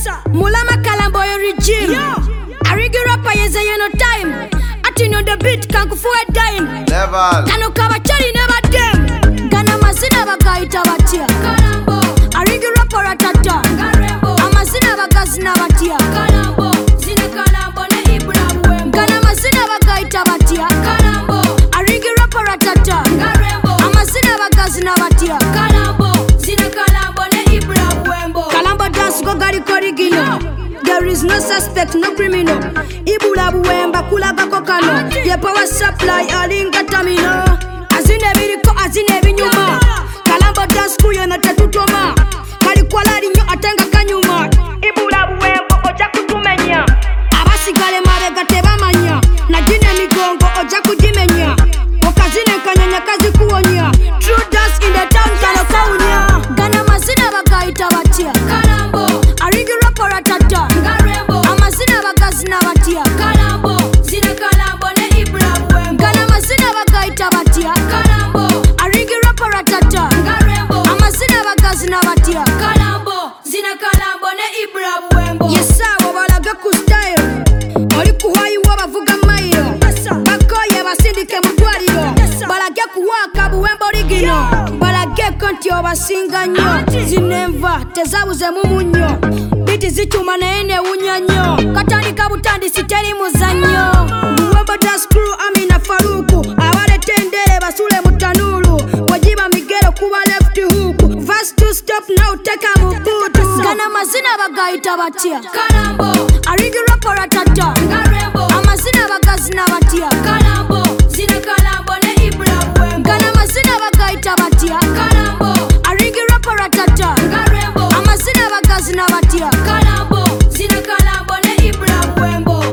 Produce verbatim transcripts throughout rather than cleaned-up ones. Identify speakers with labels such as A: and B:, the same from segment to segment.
A: Mulama Kalambo regime. Arigi rapper yeze no time. Ati on the beat can kufu a dime.
B: Level.
A: Kano kabachari never dem. Gana masina bagaita batia. Kalambo. Arigi rapper atata. Garembo. Amasina bagazina batia. Kalambo. Zine Kalambo ne Ibrahim Wembo. Gana masina bagaita batia. Kalambo. Arigi rapper atata. Garembo. Amasina bagazina batia. Kalambo. Zine Kalambo ne Ibrahim Wembo. Kalambo dance go gari korigino. There is no suspect, no criminal. Ibula buwemba kulaga kokano. Ye power supply alinga tamino. Azine biriko azine binyuma. Kalambo dance kuyo na tatutoma. Kali kwala linyo atenga kanyuma. Ibula buwemba oja kutumenya. Abasigale mabega tebamanya. Na jine migongo oja kujimenya. Okazine kanyanya kazi kuonya. True dance in the town kano kaunya. Gana mazina bagaita batia. Kalambo. Arigi rapper atata. Garembo. Amasina bagazina batia. Kalambo. Zine Kalambo ne Ibrahim Wembo. Gana masina bagaita batia. Kalambo. Arigi rapper atata. Garembo. Amasina bagazina batia. Kalambo. Zine Kalambo ne Ibrahim Wembo. Yesa wabalaga ku style. Oli kuhayi wabavuga mayo. Bakoye basindike mu dwaliro. Balage kuwaka buwembo ligino. Balage konti obasinga nnyo. Zinemva tezabuze mu munyo. Biti zituma naene unyanyo. Katandika butandisi teri muzanyo. Buwembo dance crew Amina Faruku. Abale tendere basule mutanulu. Wajiba migero kuba left hook. Verse to stop now teka mubutu. Gana mazina bagaita batia. Kalambo. Arigi rapper atata. Garembo. Amasina bagazina batia. Kalambo. Zine Kalambo ne Ibrahim Wembo. Gana mazina bagaita batia. Kalambo. Arigi rapper atata. Garembo. Amasina bagazina batia. Kalambo. Zine Kalambo ne Ibrahim Wembo.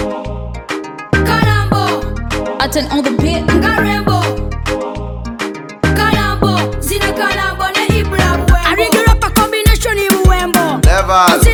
A: Kalambo.
C: Aten on the beat.
A: Garembo. Kalambo. Zine Kalambo ne Ibrahim Wembo. Arigi rapper combination ibu Wembo.
B: Level.